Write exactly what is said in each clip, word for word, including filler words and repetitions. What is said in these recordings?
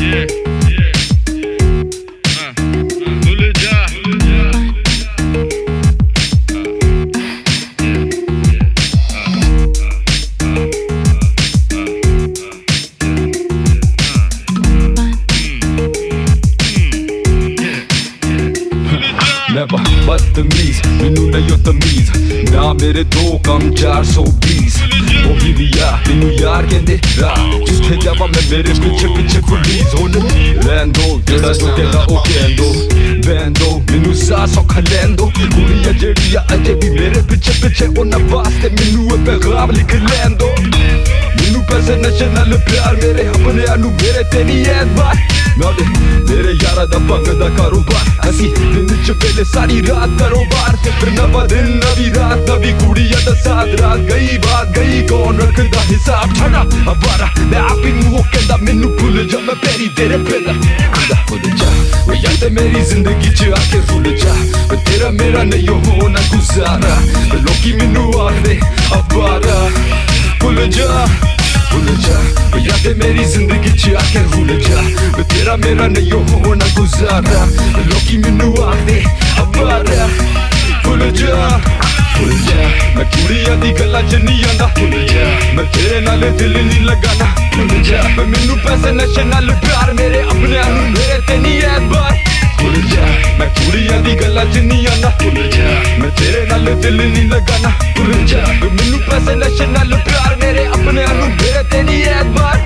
बदतमीज मैनू नहीं तमीज ना मेरे दो कम चार सौ बीस ओही लिया मैनू यार कहंदे जिथे जावा मैं मेरे पिछे पिछे पुलिस हुन लैन दो जेड़ा टुटेगा ओ कहन दो बैन दो मैनू सा सौखा लैन दो कुड़िया जेड़ी अजे भी मेरे पिछे पिछे उन्हां वास्ते मैनू ए पैगाम लिख लैन दो मैनू पैसे नशे नाल प्यार मेरे अपने नू मेरे ते नहीं ऐतबार नाले मेरे यारा दा भंग दा कारोबार असी दिन च पहले सारी रात कारोबार फिर नवा दिन नवी रात नवी कुड़िया दा साथ रात गई बात गई कौन रखदा हिसाब छड़ा अबारा मैं आप ही मुंह कहंदा मैनू भुल जा मैं पैरी तेरे पैदा भुल जा वो यार ते मेरी जिंदगी च आके भुल जा वो तेरा मेरा नहीं होना गुजारा लोकी मैनू आखदे अबारा भुल जा भूल जा या ते मेरी जिंदगी च आके भूल जा तेरा मेरा नहीं होना गुजारा लोकी मैनू आखदे अबारा भूल जा भूल जा मैं कुड़िया दी गल्लां च नहीं आंदा भूल जा मैं तेरे नाल दिल नहीं लगाना भूल जा मैनू पैसे नशे नाल प्यार मेरे अपने नू मेरे ते नहीं ऐतबार भूल जा मैं कुड़िया दी गल्लां च नहीं आंदा भूल जा मैं तेरे नाल दिल नहीं लगाना भूल जा मैनू पैसे नशे नाल प्यार मेरे अपने नू मेरे ते नहीं ऐतबार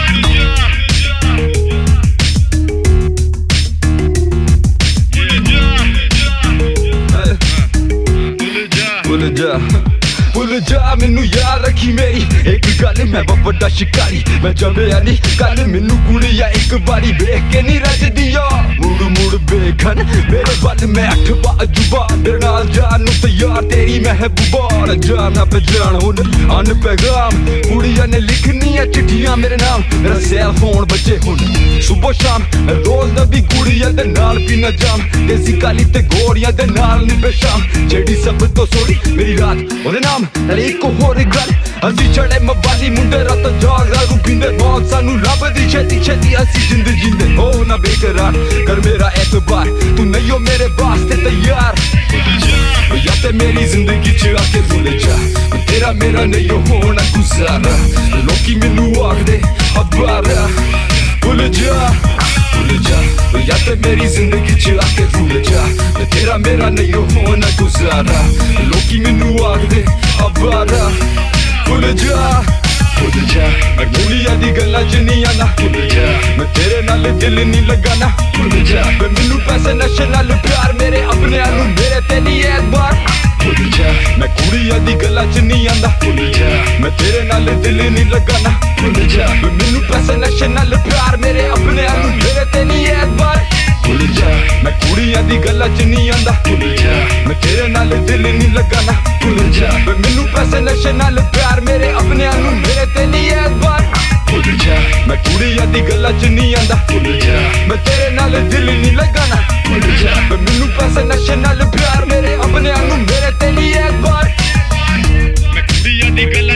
भूल जा भूल जा मैनू याद रखी मेरी एक गल मैं बड़ा शिकारी मैं जम्मेआ नहीं कल मैनू कुड़िया एक बारी वेख के नहीं रजदिया मुड़ मुड़ बेखन मेरे बल मैं अठ बाजुबा मेरे नाल जान तैयार तेरी महबूबा जाना पहचान हुन अन पैगाम कुड़िया ने लिखनी है चिट्ठियां मेरे नाम मेरा सेल फोन बजे हुन सुबह शाम रोज नवी कुड़िया दे नाल पीना जाम देसी काली ते गोड़ियां दे नाल निभे शाम जेड़ी सब तो सोड़ी मेरी रात ओदे नाम नाले एक होर गल असी चढ़े मबाली मुंडे रात जाग दारू पींदे मौत सानू लभदी छेती छेती असी जिंद जींदे हो ना बेकरार कर मेरा एतबार तू नहीं हो मेरे वास्ते तैयार या ते मेरी जिंदगी च आके भूल जा तेरा मेरा नहीं होना गुजारा लोकी मैनू आखदे अबारा भूल जा भूल जा या ते मेरी जिंदगी च आके भूल जा तेरा मेरा नहीं होना गुजारा लोकी मैनू आखदे अबारा भूल जा भूल जा मैं कुड़िया दी गल्लां च नहीं आना भूल जा मैं तेरे नाल दिल नहीं लगाना भूल जा मैनू पैसे नशे नाल प्यार मेरे अपने नू मेरे ते नहीं ऐतबार भूल जा मैं कुड़िया दी गल्लां च नहीं आंदा भूल जा मैं तेरे नाल दिल नहीं लगाना भूल जा मैनू पैसे नशे नाल प्यार मेरे अपने नू मेरे ते नहीं ऐतबार भूल जा मैं कुड़िया दी गल्लां च नहीं आंदा भूल जा मैं तेरे नाल दिल नहीं लगाना भूल जा मैनू पैसे नशे नाल प्यार मेरे अपने नू मेरे ते नहीं ऐतबार भूल जा मैं कुड़िया दी गल्लां च नहीं आंदा भूल जा मैं तेरे नाल दिल नहीं लगाना भूल जा मैनू पैसे नशे नाल प्यार मेरे अपने नू मेरे ते नहीं ऐतबार मैं कुड़िया दी गल्लां